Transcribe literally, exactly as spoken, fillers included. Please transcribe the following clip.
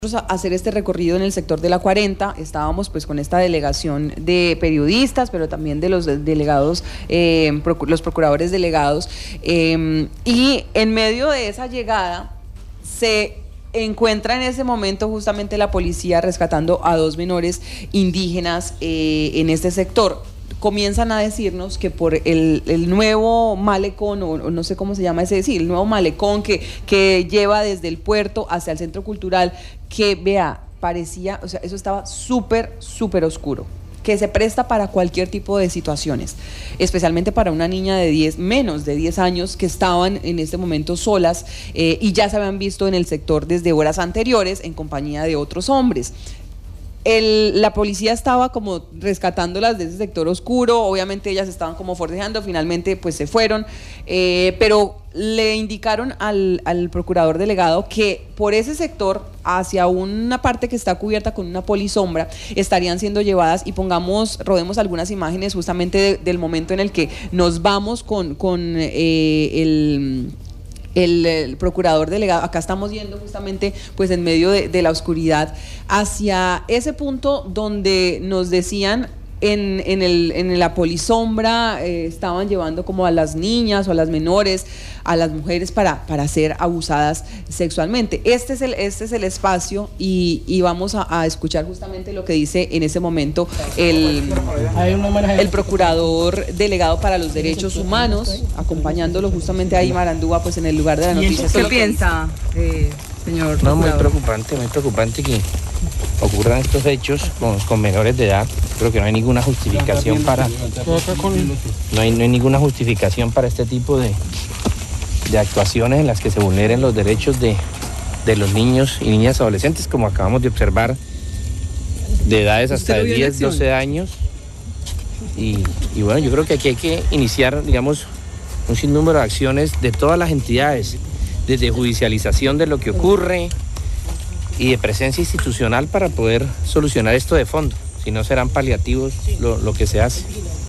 Hacer este recorrido en el sector de la cuarenta, estábamos pues con esta delegación de periodistas, pero también de los delegados, eh, los procuradores delegados, eh, y en medio de esa llegada se encuentra en ese momento justamente la policía rescatando a dos menores indígenas eh, en este sector. Comienzan a decirnos que por el, el nuevo malecón, o, o no sé cómo se llama ese, sí, el nuevo malecón que, que lleva desde el puerto hacia el centro cultural, que vea, parecía, o sea, eso estaba súper, súper oscuro, que se presta para cualquier tipo de situaciones, especialmente para una niña de diez, menos de diez años, que estaban en este momento solas eh, y ya se habían visto en el sector desde horas anteriores en compañía de otros hombres. El, la policía estaba como rescatándolas de ese sector oscuro, obviamente ellas estaban como forcejeando, finalmente pues se fueron, eh, pero le indicaron al, al procurador delegado que por ese sector, hacia una parte que está cubierta con una polisombra, estarían siendo llevadas, y pongamos, rodemos algunas imágenes justamente de, del momento en el que nos vamos con, con eh, el... El, el procurador delegado. Acá estamos yendo justamente pues en medio de, de la oscuridad hacia ese punto donde nos decían en, en, el, en la polisombra eh, estaban llevando como a las niñas o a las menores, a las mujeres para, para ser abusadas sexualmente. Este es el, este es el espacio y, y vamos a, a escuchar justamente lo que dice en ese momento el, el procurador delegado para los derechos humanos, acompañándolo justamente a Imar Andúa pues en el lugar de la noticia. ¿Qué piensa, eh, señor? No, muy preocupante, muy preocupante que ocurran estos hechos con, con menores de edad. Creo que no hay ninguna justificación para no hay, no hay ninguna justificación para este tipo de, de actuaciones en las que se vulneren los derechos de, de los niños y niñas adolescentes, como acabamos de observar, de edades hasta de diez, doce años. Y, y bueno, yo creo que aquí hay que iniciar, digamos, un sinnúmero de acciones de todas las entidades, desde judicialización de lo que ocurre y de presencia institucional para poder solucionar esto de fondo. Si no, serán paliativos lo, lo que se hace.